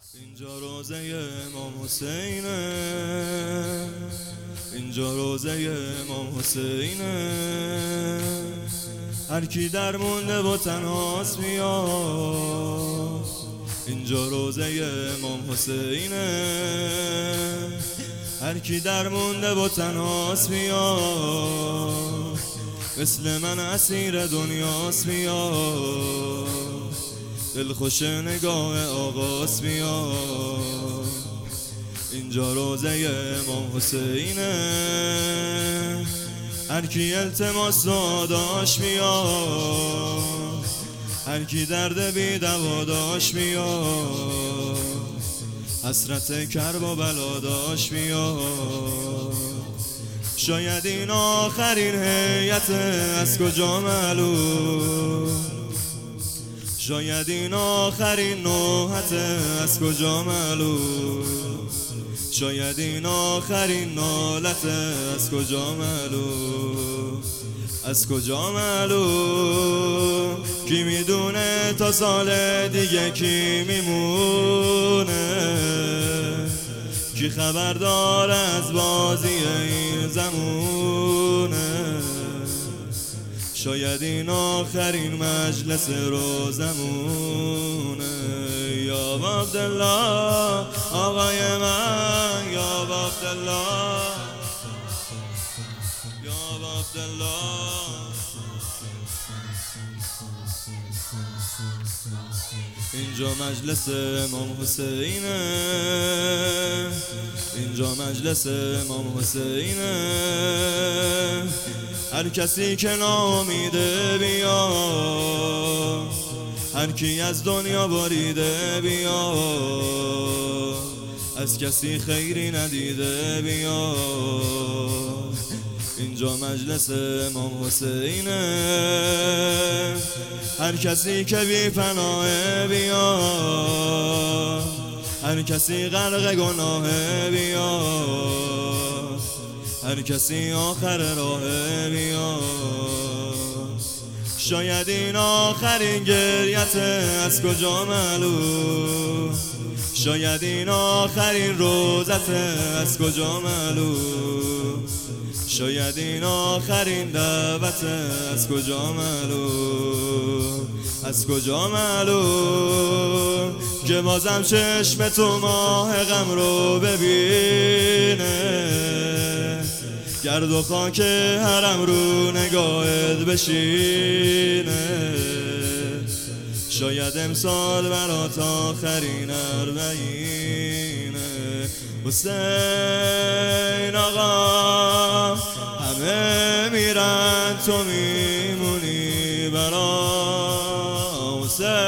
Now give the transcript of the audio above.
اینجا روزه امام حسینه، اینجا روزه امام حسینه. هر کی در مونده و تنهاست بیاد، اینجا روزه امام حسینه. هر کی در مونده و تنهاست بیاد، مثل من اسیر دنیاست بیاد. دلخوش نگاه آقاست بیاد، اینجا روزه امام حسینه. هر کی التماس داشت بیاد، هر کی درد بی دوا داشت بیاد، حسرت کرب و بلا داشت بیاد. شاید این آخرین هیئت از کجا معلوم، شاید این آخرین نوحت از کجا معلوم، شاید این آخرین نالت از کجا معلوم، از کجا معلوم. کی میدونه تا سال دیگه کی میمونه، کی خبردار از بازی این زمونه. شاید این آخرین مجلس روزمونه. یا عبدالله آقای من، یا عبدالله، یا عبدالله. اینجا مجلس امام حسینه، اینجا مجلس امام حسینه. هر کسی که ناامیده بیاد، هر کی از دنیا بریده بیاد، از کسی خیری ندیده بیاد. اینجا مجلس امام حسینه. هر کسی که بی پناه بیاد، هر کسی غرق گناه بیاد، هر کسی آخر راه بیاد. شاید این آخرین گریت از کجا معلوم، شاید این آخرین روزت از کجا معلوم، شاید این آخرین دعوت از کجا معلوم، از کجا معلوم. که بازم چشم تو ماه غم رو ببینه، گرد و خاک حرم رو نگاهت بشینه. شاید امسال برات آخرین اربعینه. حسین آقا همه میرن تو میمونی برا. حسین